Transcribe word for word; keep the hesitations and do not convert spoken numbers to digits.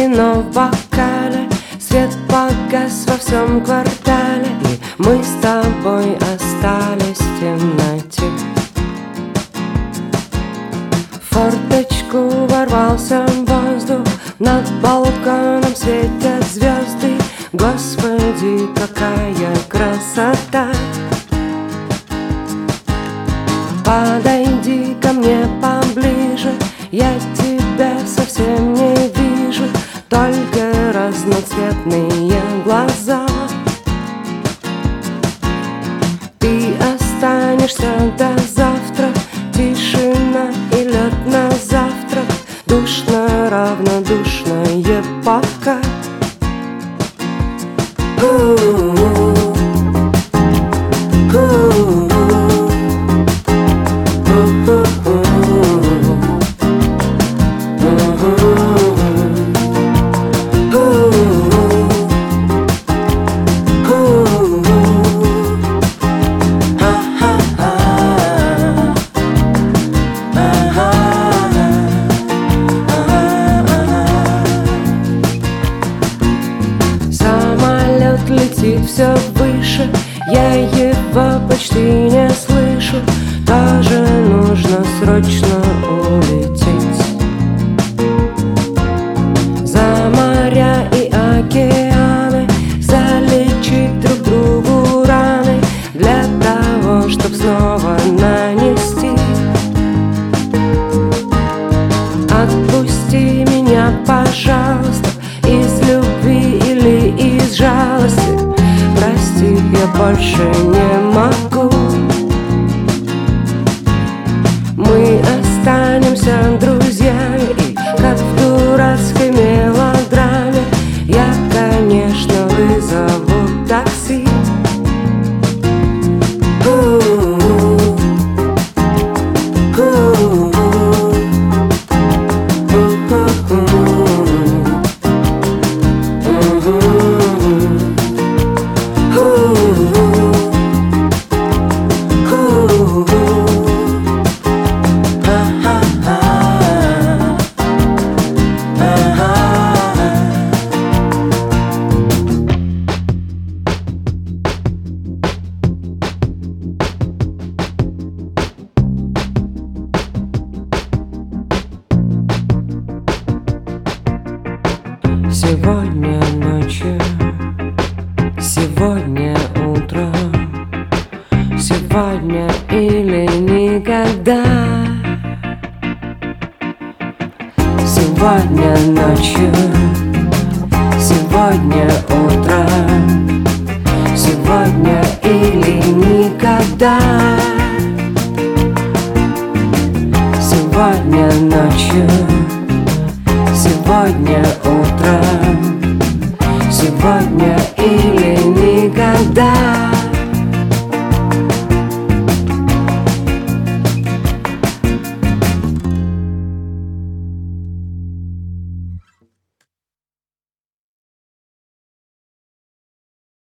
вино в бокале, свет погас во всем квартале, и мы с тобой остались в темноте. В форточку ворвался воздух, над балконом светят звезды. Господи, какая красота! Подойди ко мне поближе, я тебя совсем не вижу, только разноцветные глаза. Ты останешься до завтра, тишина и лед на завтрак, душно, равнодушное пока. Летит все выше, я его почти не слышу, тоже нужно срочно улететь. За моря и океаны, залечить друг другу раны, для того, чтоб снова нанести. Отпусти меня, пожалуйста, из любви или из жалости. Прости, я больше не могу. Мы останемся друзьями, и как в дурацкой мелодраме я, конечно, вызову такси. Сегодня ночью, сегодня утром, сегодня или никогда. Сегодня ночью, сегодня утром, сегодня или никогда. Сегодня ночью, сегодня утром, сегодня или никогда.